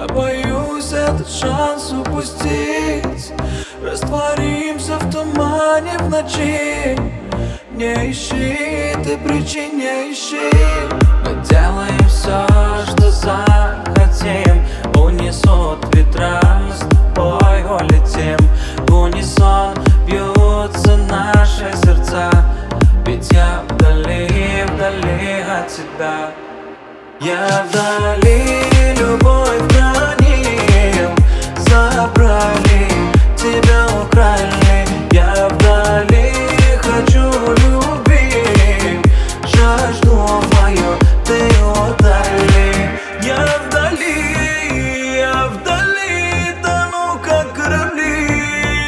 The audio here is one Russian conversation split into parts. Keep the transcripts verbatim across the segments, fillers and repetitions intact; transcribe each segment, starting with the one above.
Я боюсь этот шанс упустить. Растворимся в тумане в ночи. Не ищи, ты причин не ищи. Мы делаем все, что захотим. Унесут ветра, мы с тобой улетим. В унисон бьются наши сердца. Ведь я вдали, вдали от тебя. Я вдали, любовь хранил. Забрали, тебя украли. Я вдали, хочу любить. Жажду мою ты удали. Я вдали, я вдали, тону как корабли.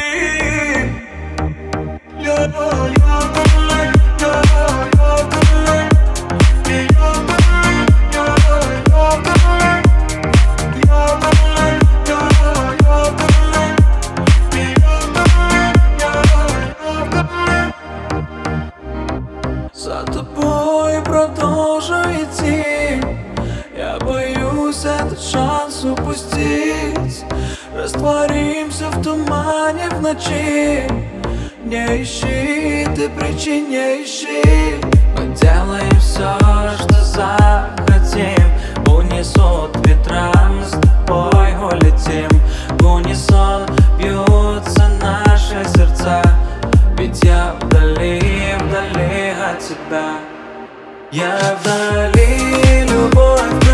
Я, я, за тобой продолжу идти. Я боюсь этот шанс упустить. Растворимся в тумане в ночи. Не ищи, ты причин не ищи. Мы делаем все, что захотим. Унесут ветра, мы с тобой улетим. В унисон бьются наши сердца. Ведь я вдали, вдали от тебя. Я вдали, любовь